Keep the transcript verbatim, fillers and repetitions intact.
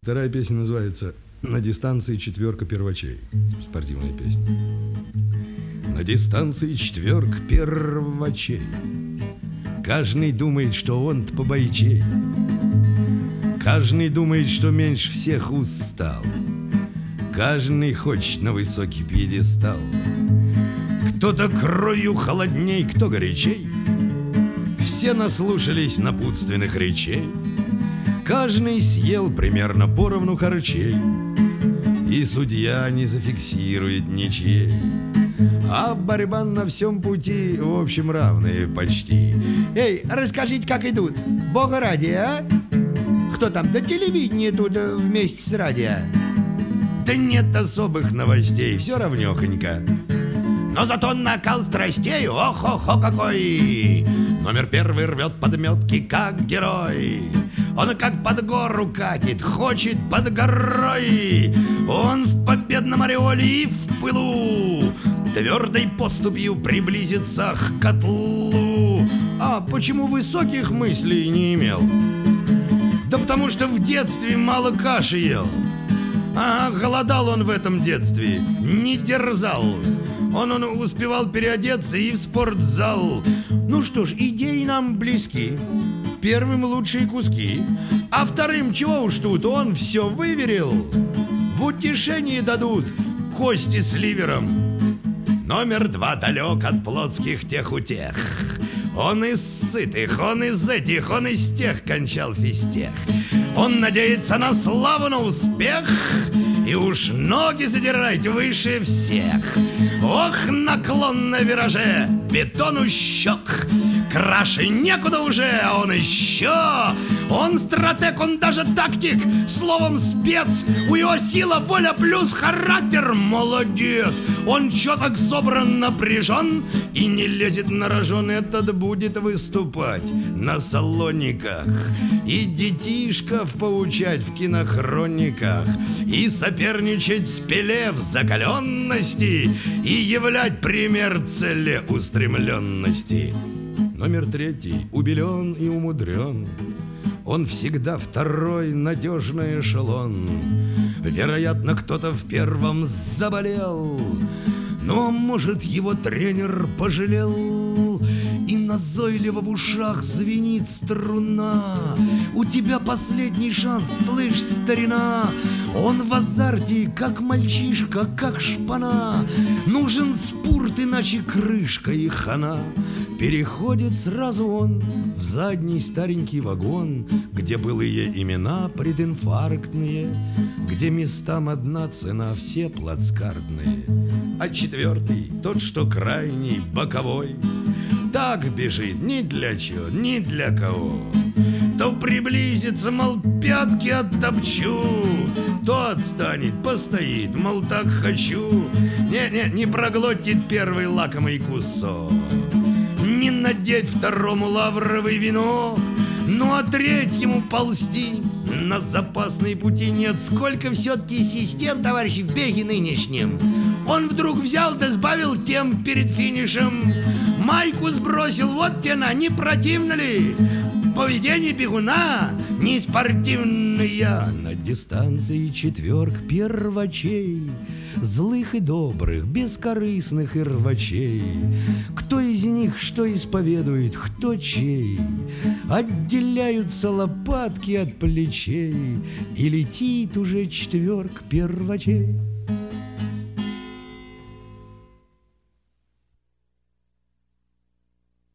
Вторая песня называется «На дистанции четверка первачей». Спортивная песня. На дистанции четверка первачей. Каждый думает, что он-то побойчей. Каждый думает, что меньше всех устал. Каждый хочет на высокий пьедестал. Кто-то кровью холодней, кто горячей. Все наслушались напутственных речей. Каждый съел примерно поровну харчей. И судья не зафиксирует ничей. А борьба на всем пути, в общем, равные почти. Эй, расскажите, как идут. Бога ради, а? Кто там, до телевидения тут вместе с радио? Да нет особых новостей, все равнёхонько. Но зато накал страстей, ох-охо какой! Номер первый рвет подметки, как герой. Он как под гору катит, хочет под горой. Он в победном ореоле и в пылу твердой поступью приблизится к котлу. А почему высоких мыслей не имел? Да потому что в детстве мало каши ел. А голодал он в этом детстве, не дерзал. Он, он успевал переодеться и в спортзал. Ну что ж, идеи нам близки. Первым лучшие куски, а вторым чего уж тут, он все выверил. В утешении дадут кости с ливером. Номер два далек от плотских тех утех. Он из сытых, он из этих, он из тех кончал физтех. Он надеется на славу, на успех, и уж ноги задирать выше всех. Ох, наклон на вираже, бетон у щек. Краше некуда уже, а он еще. Он стратег, он даже тактик, словом спец. У него сила, воля плюс характер, молодец. Он чёток собран, напряжен и не лезет на рожон. Этот будет выступать на салониках и детишков поучать в кинохрониках, и соперничать с Пеле в закаленности, и являть пример целеустремленности. Номер третий убелен и умудрен. Он всегда второй надежный эшелон. Вероятно, кто-то в первом заболел, но, может, его тренер пожалел. И назойливо в ушах звенит струна. У тебя последний шанс, слышь, старина. Он в азарте, как мальчишка, как шпана. Нужен спурт, иначе крышка и хана. Переходит сразу он в задний старенький вагон, где былые имена прединфарктные, где местам одна цена, все плацкартные. А четвертый, тот, что крайний, боковой, так бежит ни для чего, ни для кого. То приблизится, мол, пятки оттопчу, то отстанет, постоит, мол, так хочу. Не-не, не проглотит первый лакомый кусок, не надеть второму лавровый венок, ну а третьему ползти на запасные пути нет. Сколько все-таки систем, товарищи, в беге нынешнем. Он вдруг взял да сбавил темп перед финишем. Майку сбросил, вот тена, не противно ли? Поведение бегуна не спортивное. На дистанции четверг первачей, злых и добрых, бескорыстных и рвачей. Кто из них что исповедует, кто чей? Отделяются лопатки от плечей, и летит уже четверг первачей.